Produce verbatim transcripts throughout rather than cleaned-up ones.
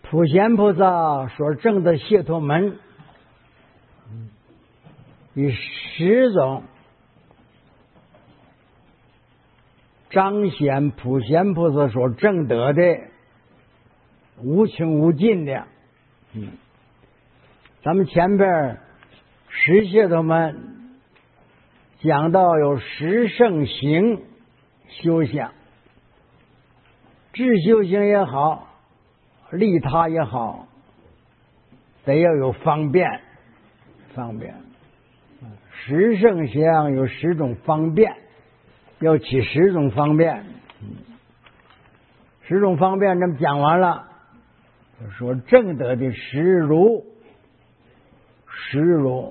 普贤菩萨所证的解脱门，以十种彰显普贤菩萨所证得的无穷无尽的。嗯，咱们前边十解脱门讲到有十圣行修行，智修行也好，利他也好，得要有方便，方便。十圣行有十种方便，要起十种方便。十种方便这么讲完了，就说正得的实如，实如。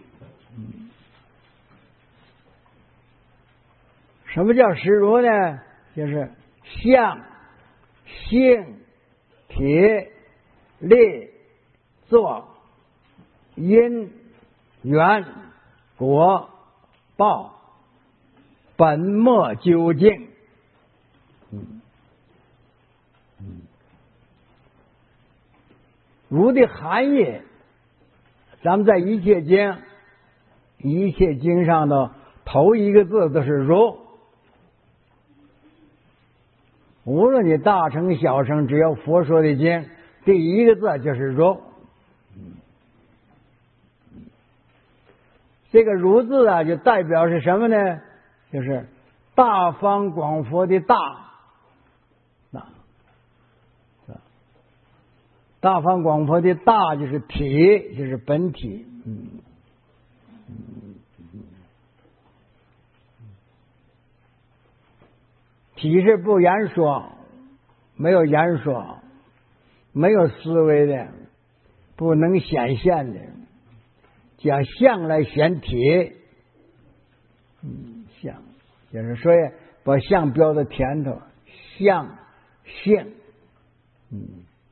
什么叫实如呢？就是相、性、体、力、作、因、缘、果、报，本末究竟。嗯嗯，如的含义，咱们在一切经，一切经上的头一个字都是如。无论你大乘小乘，只要佛说的经，第一个字就是如。这个如字啊，就代表是什么呢？就是大方广佛的大，啊，大方广佛的大就是体，就是本体。嗯，体是不言说，没有言说，没有思维的，不能显现的，讲相来显体。嗯，相就是说把相标到前头，相性。嗯，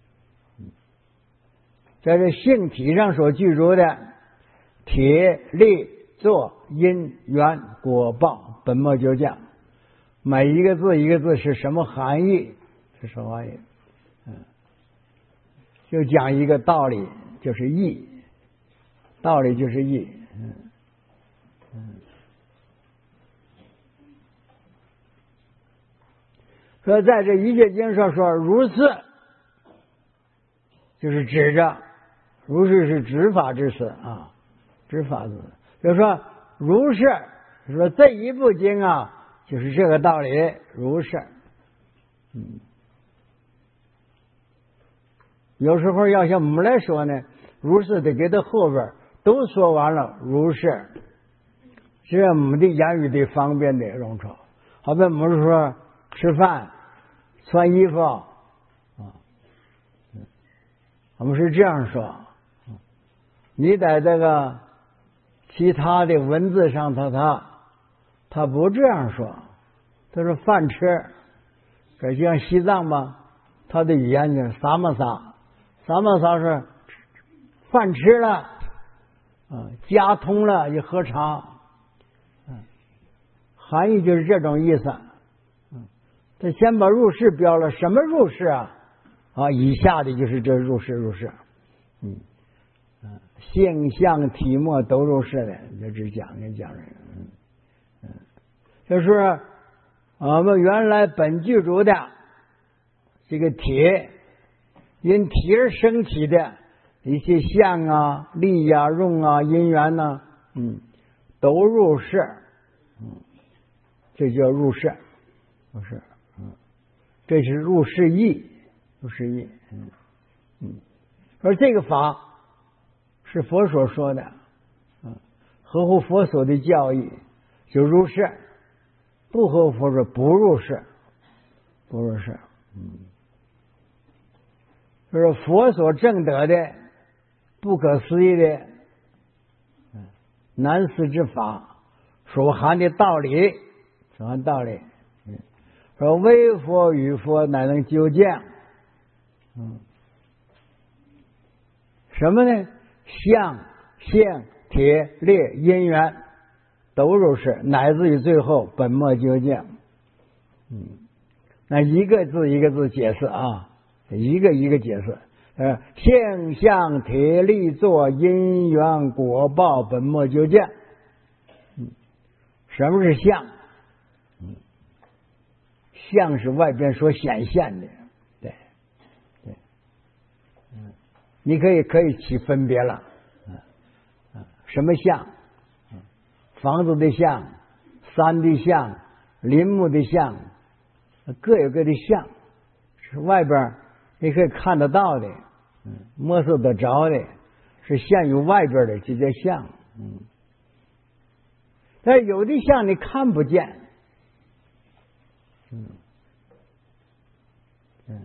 在这性体上所具足的体、力、作、因、缘、果、报，本末究竟。每一个字一个字是什么含义？是什么含义？嗯，就讲一个道理，就是义。道理就是义。嗯嗯。说在这一切经上说如是，就是指着如是是指法之词啊，指法之词。就是说如是，说这一部经啊。就是这个道理，如是。嗯，有时候要像我们来说呢，如是得给他后边都说完了，如是，这样我们的言语得方便的用处。好比我们说吃饭、穿衣服啊，我们是这样说。你在这个其他的文字上头，他。他不这样说，他说饭吃，可像西藏吧，他的语言就是萨玛萨，萨玛萨是饭吃了，啊，家通了就喝茶，嗯，含义就是这种意思。嗯，他先把入世标了，什么入世啊？啊，以下的就是这入世入世，嗯嗯，性相体末都入世的，就只讲就讲这个。就是我们原来本具足的这个体，因体而生起的一些相啊、力啊、用啊、因缘呐、啊，嗯，都入世，嗯，这叫入世，入世，嗯，这是入世义，入世义，嗯嗯，而这个法是佛所说的，嗯，合乎佛所的教义，就入世。不合佛说不入世，不入世，嗯，就是佛所证得的不可思议的难思之法所含的道理，所含道理，嗯，说唯佛与佛乃能究竟，嗯，什么呢？相、性、体、力、因缘。都入世，乃至于最后本末究竟。嗯，那一个字一个字解释啊，一个一个解释。 呃，性相体力作因缘果报本末究竟。嗯，什么是相？嗯，相是外边所显现的，对，对，嗯，你可以可以起分别了，嗯嗯，什么相？嗯，房子的相，山的相，林木的相，各有各的相，是外边你可以看得到的，嗯，摸索得着的，是现于外边的，这叫相。嗯，但有的相你看不见。嗯嗯，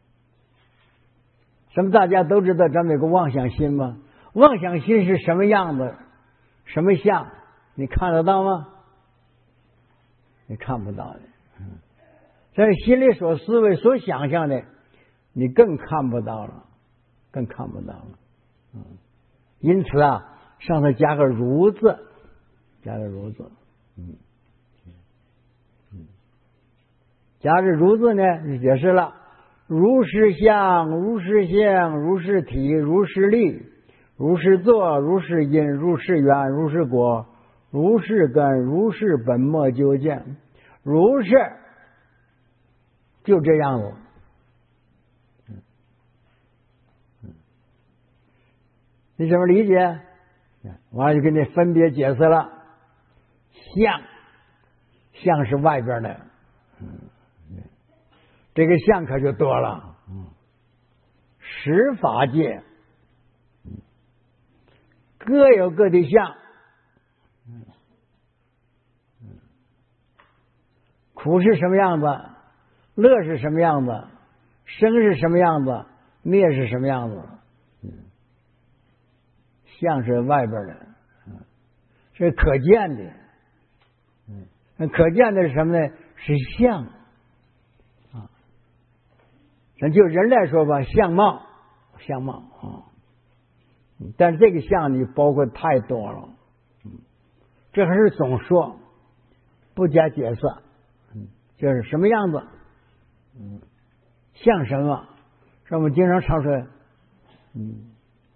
什么大家都知道咱们有个妄想心吗？妄想心是什么样子？什么相？你看得到吗？你看不到的。嗯，在心里所思维、所想象的，你更看不到了，更看不到了。嗯，因此啊，上头加个如字，加个如字。嗯嗯，加这如字呢，就解释了：如是相，如是相，如是体，如是力，如是作，如是因，如是缘，如是果，如是根，如是本末究竟。如是就这样子。嗯嗯，你怎么理解？完了就给你分别解释了。相，相是外边的，嗯，这个相可就多了。嗯，十法界，嗯，各有各的相。嗯嗯，苦是什么样子？乐是什么样子？生是什么样子？灭是什么样子？嗯，相是外边的，嗯，是可见的。嗯，可见的是什么呢？是相啊。咱就人来说吧，相貌，相貌啊。但是这个相你包括太多了，嗯，这还是总说，不加解释。嗯，就是什么样子，嗯，像什么？是我们经常常说，嗯，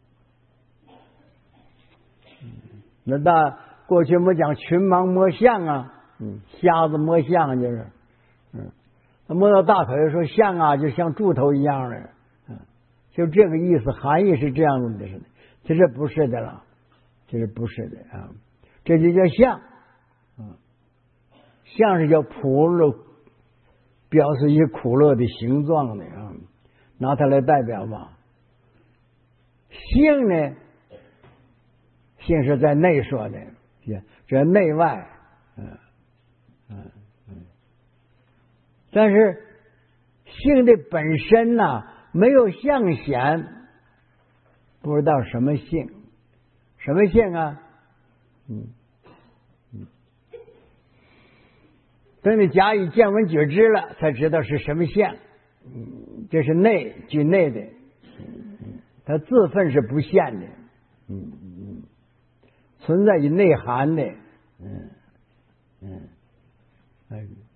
那大过去我们讲群盲摸象啊。嗯，瞎子摸象就是，嗯，他摸到大腿说象啊，就像猪头一样的，嗯，就这个意思，含义是这样子的，是的，其实不是的了，其实不是的啊，这就叫象，嗯，象是叫苦乐，表示一些苦乐的形状的啊，拿它来代表吧。性呢，性是在内说的，这内外，嗯。嗯嗯，但是性的本身呢、啊，没有象显，不知道什么性，什么性啊？嗯嗯，等你假以见闻觉知了，才知道是什么相。嗯，这是内具内的，嗯，它自分是不现的，嗯嗯，存在于内涵的，嗯嗯。哎。